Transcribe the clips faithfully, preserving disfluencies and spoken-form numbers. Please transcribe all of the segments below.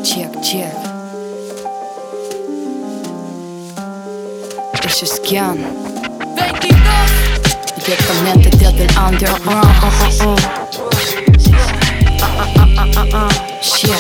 Check, check. Ese es Kian. Directamente desde el underground. uh, uh, uh. Uh, uh, uh, uh, uh, uh. Check.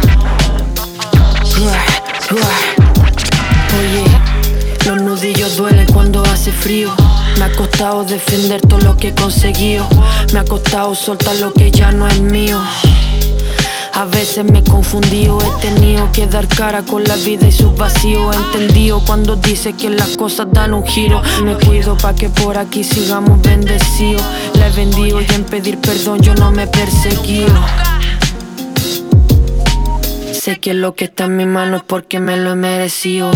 Ruah, ruah. Oye, los nudillos duelen cuando hace frío. Me ha costado defender todo lo que he conseguido. Me ha costado soltar lo que ya no es mío. A veces me he confundido, he tenido que dar cara con la vida y sus vacíos. He entendido cuando dice que las cosas dan un giro. Me cuido pa' que por aquí sigamos bendecidos. La he vendido y en pedir perdón yo no me he perseguido. Sé que lo que está en mi mano es porque me lo he merecido.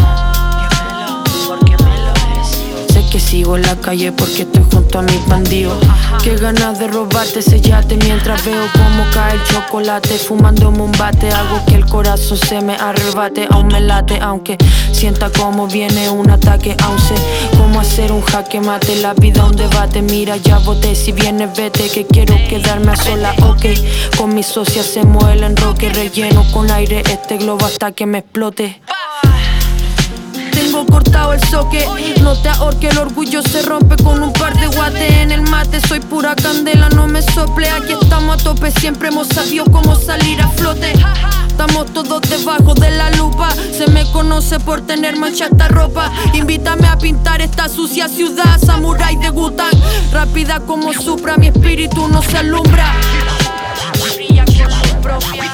Que sigo en la calle porque estoy junto a mis bandidos. Qué ganas de robarte ese yate mientras veo cómo cae el chocolate. Fumándome un bate, hago que el corazón se me arrebate. Aún me late, aunque sienta como viene un ataque. Aún sé cómo hacer un jaque mate. La vida un debate, mira ya voté. Si vienes vete, que quiero quedarme a sola, ok. Con mis socias se mueve el enroque. Relleno con aire este globo hasta que me explote. Tengo cortado el soque, no te ahorque, el orgullo se rompe con un par de guates en el mate. Soy pura candela, no me sople, aquí estamos a tope. Siempre hemos sabido cómo salir a flote. Estamos todos debajo de la lupa. Se me conoce por tener mancha esta ropa. Invítame a pintar esta sucia ciudad. Samurai de Wu-Tang, rápida como Supra. Mi espíritu no se alumbra. Brilla con su propia.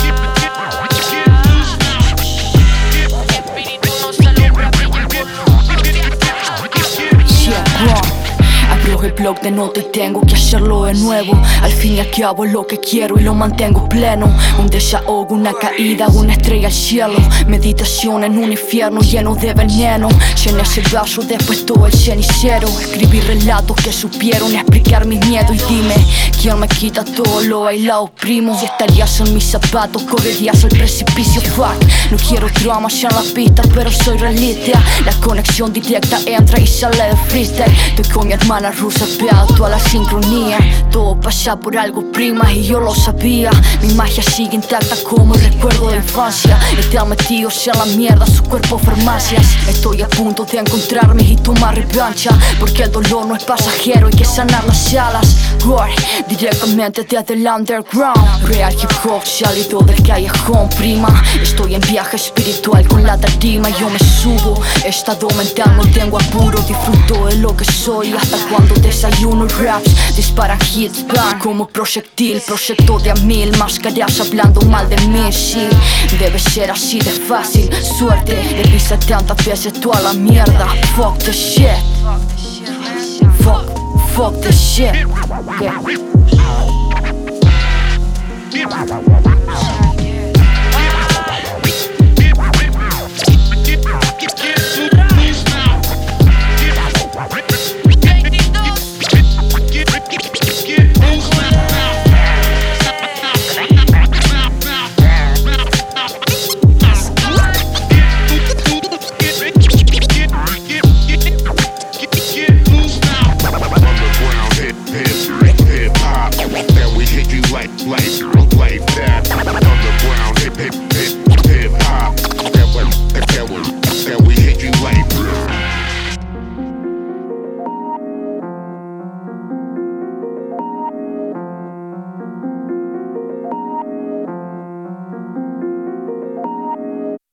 Abro el blog de notas y tengo que hacerlo de nuevo. Al fin y al cabo es lo que quiero y lo mantengo pleno. Un desahogo, una caída, una estrella al cielo. Meditación en un infierno lleno de veneno. Llené ese vaso, después todo el cenicero. Escribí relatos que supieron explicar mis miedos. Y dime, ¿quién me quita todo lo bailado, primo? Si estarías en mis zapatos, correrías al precipicio. Fuck, no quiero dramas en la pista, pero soy realista. La conexión directa entra y sale de freestyle. Estoy con mi hermana rusa, pegado a la sincronía. Todo pasa por algo, prima, y yo lo sabía. Mi magia sigue intacta como el recuerdo de infancia. Están metidos en la mierda, su cuerpo farmacias. Estoy a punto de encontrarme y tomar revancha, porque el dolor no es pasajero, hay que sanar las alas. Roar, directamente desde el underground. Real hip hop salido del callejón, prima. Estoy en viaje espiritual con la tarima. Yo me subo, estado mental, no tengo apuro. Disfruto de lo que soy hasta cuando desayuno raps. Disparan hits, bang, como proyectil. Proyecto de a mil máscaras hablando mal de mí, sí. Debe ser así de fácil, suerte. Le pisa tantas veces toda la mierda. Fuck the shit. Fuck, fuck the shit. Okay. Like